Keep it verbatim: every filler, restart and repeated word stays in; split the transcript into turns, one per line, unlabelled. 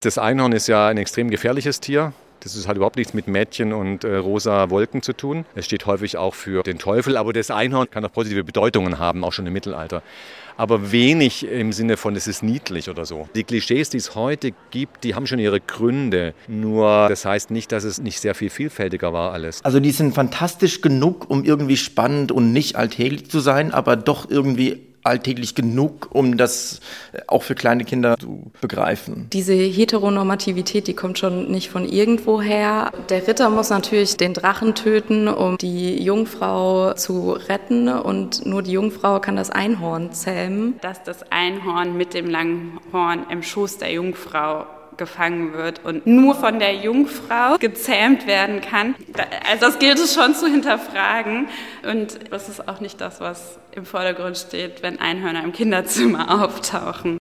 Das Einhorn ist ja ein extrem gefährliches Tier. Das hat überhaupt nichts mit Mädchen und äh, rosa Wolken zu tun. Es steht häufig auch für den Teufel, aber das Einhorn kann auch positive Bedeutungen haben, auch schon im Mittelalter. Aber wenig im Sinne von, es ist niedlich oder so. Die Klischees, die es heute gibt, die haben schon ihre Gründe. Nur das heißt nicht, dass es nicht sehr viel vielfältiger war alles.
Also die sind fantastisch genug, um irgendwie spannend und nicht alltäglich zu sein, aber doch irgendwie alltäglich genug, um das auch für kleine Kinder zu begreifen.
Diese Heteronormativität, die kommt schon nicht von irgendwoher. Der Ritter muss natürlich den Drachen töten, um die Jungfrau zu retten, und nur die Jungfrau kann das Einhorn zähmen.
Dass das Einhorn mit dem langen Horn im Schoß der Jungfrau gefangen wird und nur von der Jungfrau gezähmt werden kann. Also das gilt es schon zu hinterfragen, und das ist auch nicht das, was im Vordergrund steht, wenn Einhörner im Kinderzimmer auftauchen.